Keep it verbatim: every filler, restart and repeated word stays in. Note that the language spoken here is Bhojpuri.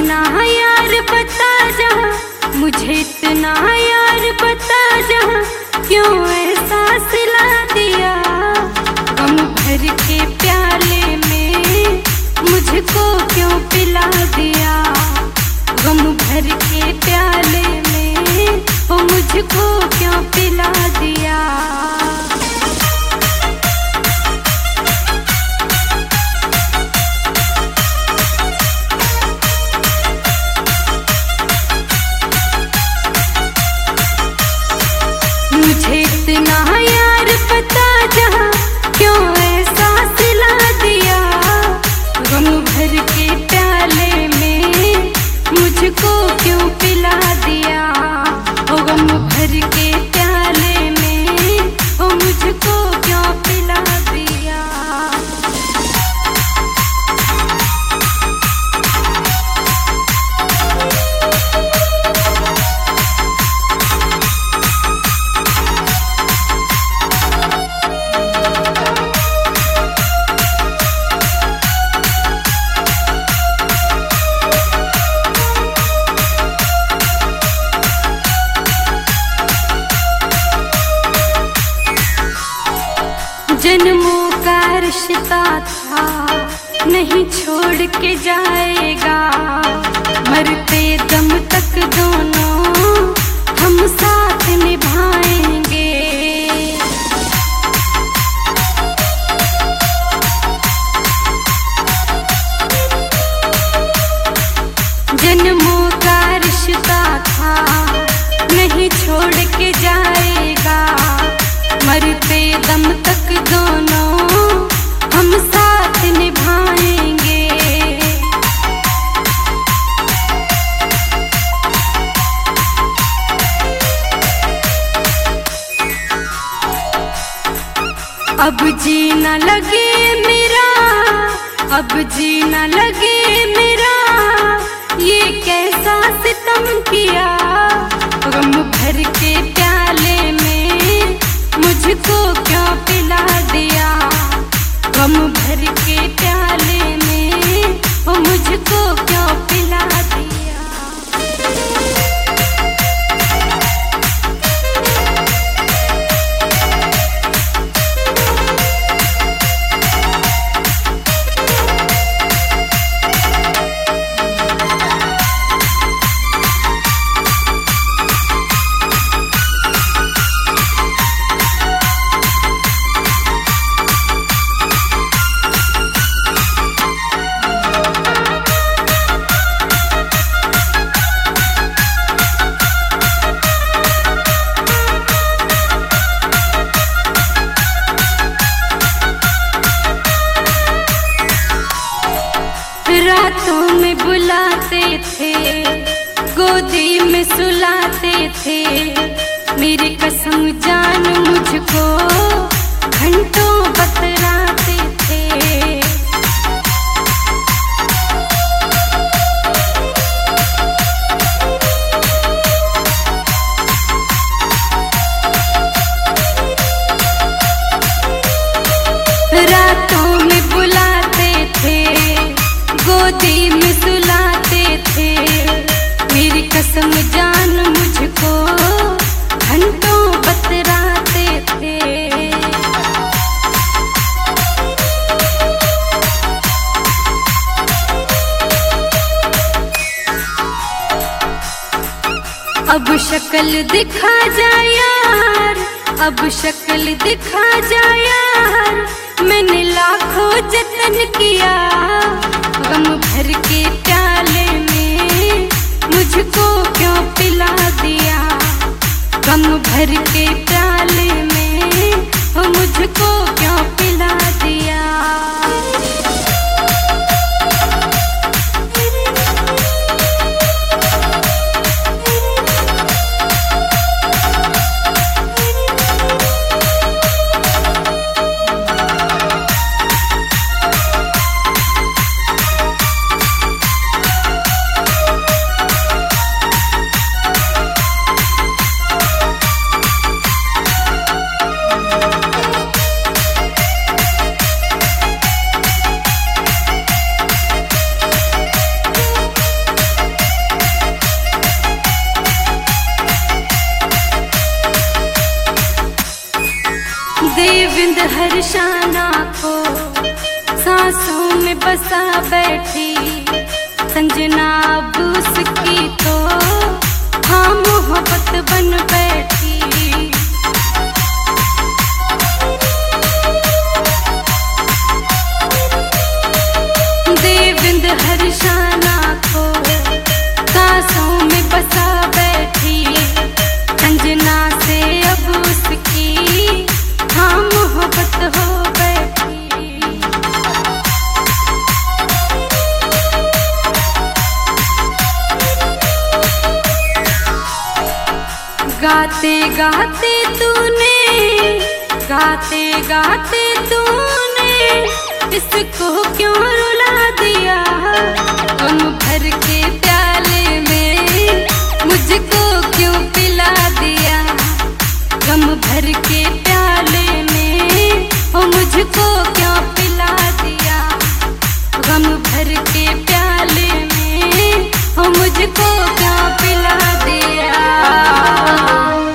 इतना यार बता जा, मुझे इतना यार बता जा, क्यों ऐसा सिला दिया। गम भर के प्याले में मुझको क्यों पिला दिया। गम भर के प्याले में वो मुझको क्यों पिला दिया। मुझे इतना यार बता जा, क्यों ऐसा सिला दिया। गम भर के प्याले में मुझको क्यों पिला दिया। ओ गम भर के प्याले में वो मुझको क्यों पिला दिया। जन्मों का रिश्ता था, नहीं छोड़ के जाएगा। मरते दम तक दोनों हम साथ निभाएंगे। जन्मों का रिश्ता था, नहीं छोड़ के जाएगा। मरते दम तक दोनों हम साथ निभाएंगे। अब जीना लगे मेरा, अब जीना लगे मेरा, ये कैसा सितम किया। गम भर के प्याले में मुझको क्यों पिला दिया। गम भर के प्याले में वो मुझको क्यों पिला दिया। रातों में बुलाते थे, गोदी में सुलाते थे। मेरी कसम जान मुझको घंटों बतलाते थे। रातों में बुलाते थे, गोदी में सुलाते थे। मेरी कसम जान मुझको घंटों बतलाते थे। अब शक्ल दिखा जा यार, अब शक्ल दिखा जा यार, मैंने लाखों जतन किया। गम भर के प्याले में मुझको क्यों पिला दिया। गम भर के प्याले में वो मुझको क्यों पिला दिया। को सांसों में बसा बैठी संजना अब उसकी तो हाँ मोहब्बत बन बैठी। देवेंद्र हर्षाना को सांसों में बसा बैठी संजना से अब उसकी हाँ मोहब्बत हो बैठी। गाते गाते तूने गाते गाते तूने इसको क्यों रुला दिया। गम भर के प्याले में मुझको क्यों पिला दिया। गम भर के प्याले में ओ मुझको क्यों पिला दिया। गम भर के प्याले में ओ मुझको क्यों पिला दिया।